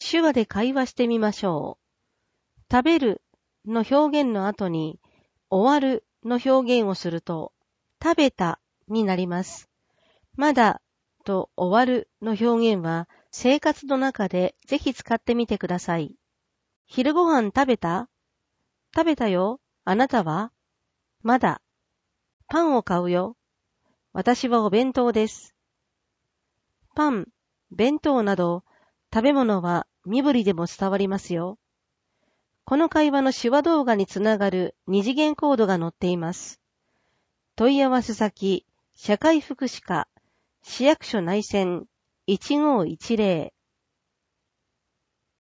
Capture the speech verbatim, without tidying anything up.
手話で会話してみましょう。食べるの表現の後に終わるの表現をすると食べたになります。まだと終わるの表現は生活の中でぜひ使ってみてください。昼ご飯食べた？食べたよ。あなたは？まだ。パンを買うよ。私はお弁当です。パン、弁当など食べ物は身振りでも伝わりますよ。この会話の手話動画につながる二次元コードが載っています。問い合わせ先、社会福祉課、市役所内線いちごいちゼロ